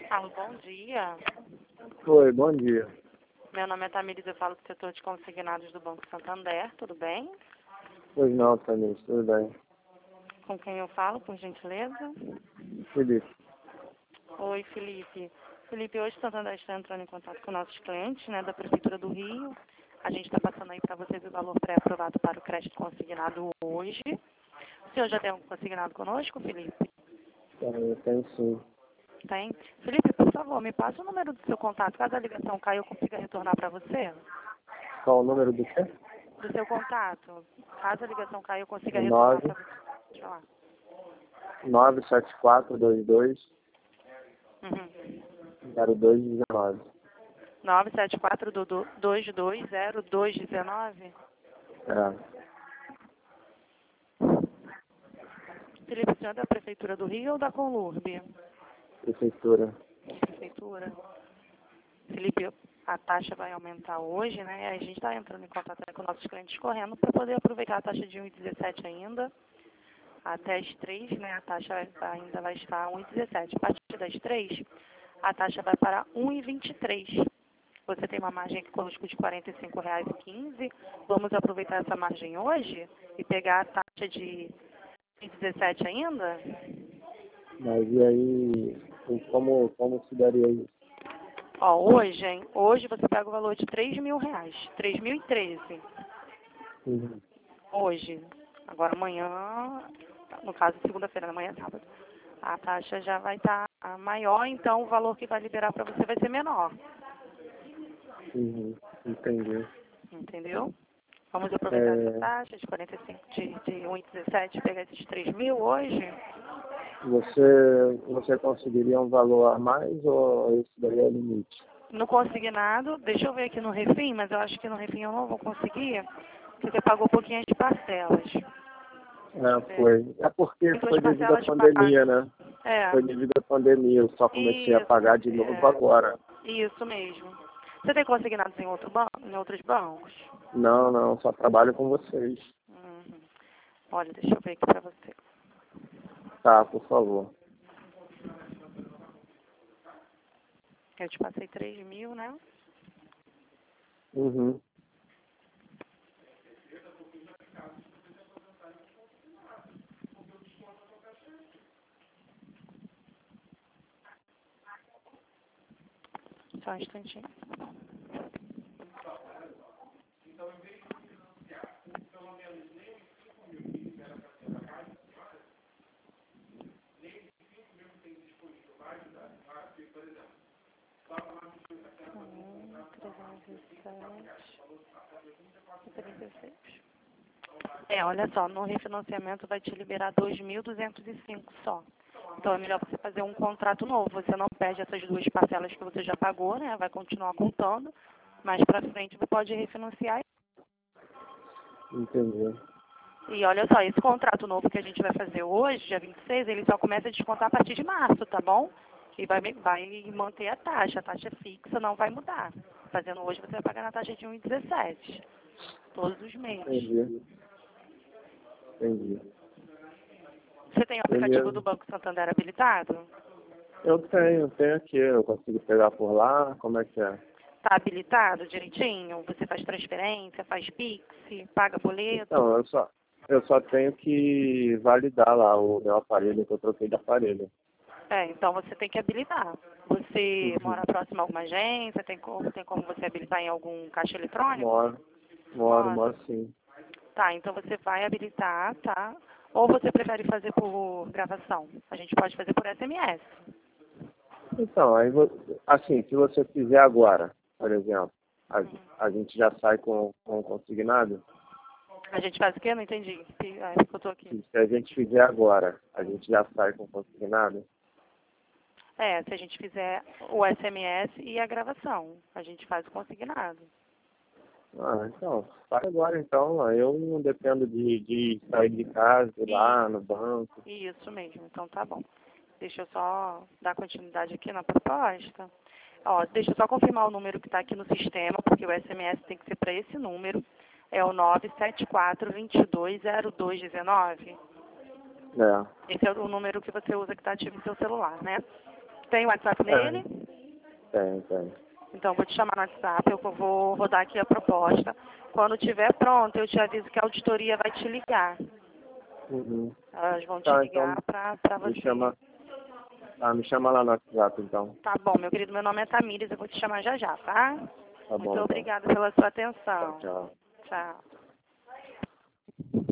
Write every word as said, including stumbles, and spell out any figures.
Alô, bom dia. Oi, bom dia. Meu nome é Tamires, eu falo do setor de consignados do Banco Santander, tudo bem? Pois não, Tamires, tudo bem. Com quem eu falo, por gentileza? Felipe, Oi, Felipe. Felipe, hoje o Santander está entrando em contato com nossos clientes, né, da Prefeitura do Rio. A gente está passando aí para vocês o valor pré-aprovado para o crédito consignado hoje. O senhor já tem um consignado conosco, Felipe? eu tenho sim. Tem? Felipe, por favor, me passa o número do seu contato. Caso a ligação caia, eu consiga retornar para você. Qual o número do quê? Do seu contato. Caso a ligação caia, eu consiga retornar nove para você. Deixa eu lá. nove sete quatro dois dois Uhum. zero dois um nove. nove sete quatro dois dois zero dois um nove. É, Felipe, o senhor é da Prefeitura do Rio ou da Conlurb? prefeitura. Prefeitura. Felipe, a taxa vai aumentar hoje, né? A gente está entrando em contato com nossos clientes correndo para poder aproveitar a taxa de um vírgula dezessete ainda. Até as três, né? A taxa ainda vai estar um vírgula dezessete. A partir das três, a taxa vai para um vírgula vinte e três. Você tem uma margem aqui conosco de quarenta e cinco reais e quinze centavos. Vamos aproveitar essa margem hoje e pegar a taxa de um vírgula dezessete ainda? Mas e aí, como, como se daria isso? Ó, hoje, hein? Hoje você pega o valor de três mil reais. três mil e treze. Uhum. Hoje. Agora amanhã, no caso segunda-feira, amanhã é sábado, a taxa já vai estar maior, então o valor que vai liberar para você vai ser menor. Uhum. Entendi. Entendeu? Vamos aproveitar essa É, taxa de quarenta e cinco, de, de um vírgula dezessete, pegar esses três mil hoje. você, você conseguiria um valor a mais ou esse daí é o limite? No consignado, deixa eu ver aqui no refim, mas eu acho que no refim eu não vou conseguir, porque você pagou pouquinhas parcelas. É, foi. É porque Tem duas foi devido à parcelas de pagar. pandemia, né? É, Foi devido à pandemia, eu só comecei a isso, pagar de novo é, agora. isso mesmo. Você tem consignados em, outro ban em outros bancos? Não, não, só trabalho com vocês. Uhum. Olha, deixa eu ver aqui pra você. Tá, por favor. Eu te passei três mil, né? Uhum. Só um instantinho. Um, trezentos e sete, trinta e seis. É, olha só, no refinanciamento vai te liberar dois mil duzentos e cinco só. Então é melhor você fazer um contrato novo. Você não perde essas duas parcelas que você já pagou, né? Vai continuar contando. Mais pra frente você pode refinanciar. Entendi. E olha só, esse contrato novo que a gente vai fazer hoje, dia vinte e seis, ele só começa a descontar a partir de março, tá bom? E vai, vai manter a taxa. A taxa fixa não vai mudar. Fazendo hoje você vai pagar na taxa de um vírgula dezessete. Todos os meses. Entendi. Entendi. Você tem o aplicativo do Beleza. Banco Santander habilitado? Eu tenho, tenho aqui. Eu consigo pegar por lá? Como é que é? Está habilitado direitinho? Você faz transferência, faz Pix, paga boleto? Não, eu só, eu só tenho que validar lá o meu aparelho, que eu troquei de aparelho. É, então você tem que habilitar. Você Uhum. mora próximo a alguma agência? Tem como, tem como você habilitar em algum caixa eletrônico? Moro, moro, Mora. moro sim. Tá, então você vai habilitar, tá? Ou você prefere fazer por gravação? A gente pode fazer por S M S. Então, aí, vo- assim, se você fizer agora, por exemplo, a, a gente já sai com, com consignado. A gente faz o quê? Não entendi. Ah, eu tô aqui. Se a gente fizer agora, a gente já sai com consignado. É, se a gente fizer o S M S e a gravação, a gente faz o consignado. Ah, então, faz agora então. Eu não dependo de, de sair de casa, ir E lá no banco. isso mesmo, então tá bom. Deixa eu só dar continuidade aqui na proposta. Ó, deixa eu só confirmar o número que está aqui no sistema, porque o S M S tem que ser para esse número. É o nove sete quatro, dois dois zero dois um nove. É. Esse é o número que você usa que está ativo no seu celular, né? Tem WhatsApp nele? Tem, tem. Então, vou te chamar no WhatsApp, eu vou rodar aqui a proposta. Quando estiver pronto, eu te aviso que a auditoria vai te ligar. Uhum. Elas vão te Tá, ligar então, pra, pra você. me chama, ah, me chama lá no WhatsApp, então. Tá bom, meu querido, meu nome é Tamires, eu vou te chamar já já, tá? Tá bom, Muito então. obrigada pela sua Tchau, atenção. tchau. Tchau.